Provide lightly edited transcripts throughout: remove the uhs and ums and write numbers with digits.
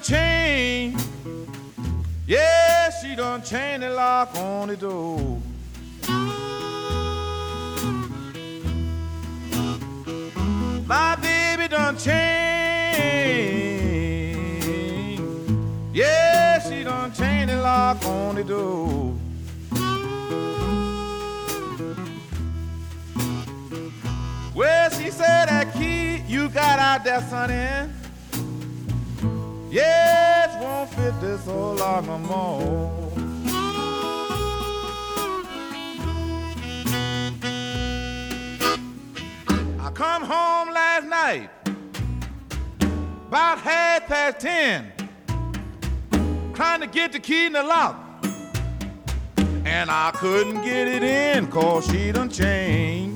chained. Yeah, she done chained the lock on the door. My baby done chained. Yeah, she done chained the lock on the door. Well, she said that key you got out there, sonny, yes, won't fit this old lock no more. I come home last night about 10:30, trying to get the key in the lock, and I couldn't get it in 'cause she done changed.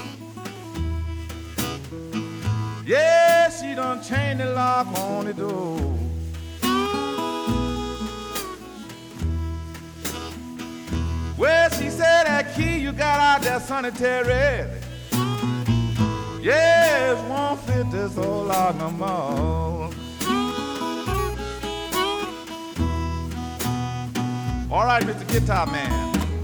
Yeah, she done chained the lock on the door. Well, she said that key you got out there, sonny Terry, yes, won't fit this old lock no more. All right, Mr. Guitar Man.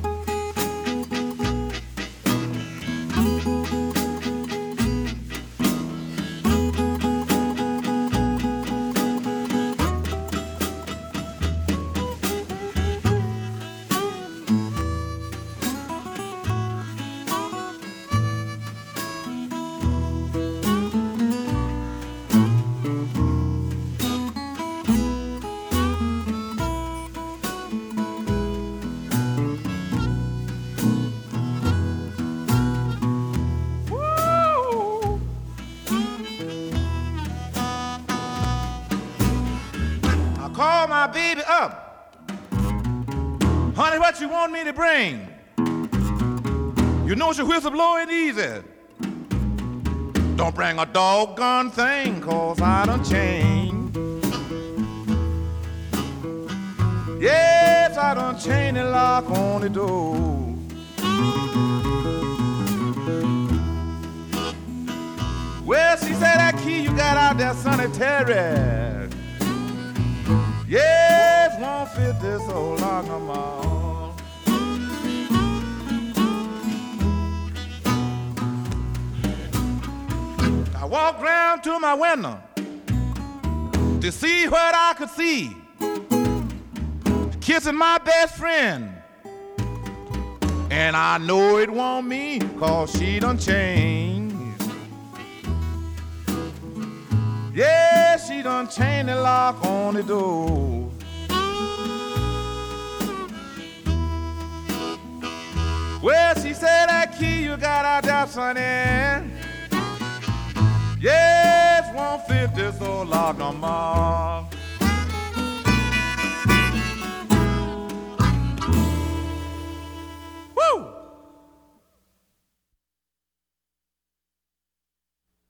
Call my baby up. Honey, what you want me to bring? You know she whistle blowing easy. Don't bring a doggone thing, 'cause I done changed. Yes, I done chained the lock on the door. Well, she said that key you got out there, sonny Terry, yes, won't fit this old lock no more. I walked round to my window to see what I could see. Kissing my best friend, and I know it won't me, 'cause she done changed. Yeah, she done chained the lock on the door. Well, she said that key you got out there, sonny, yes, won't fit this old lock no more.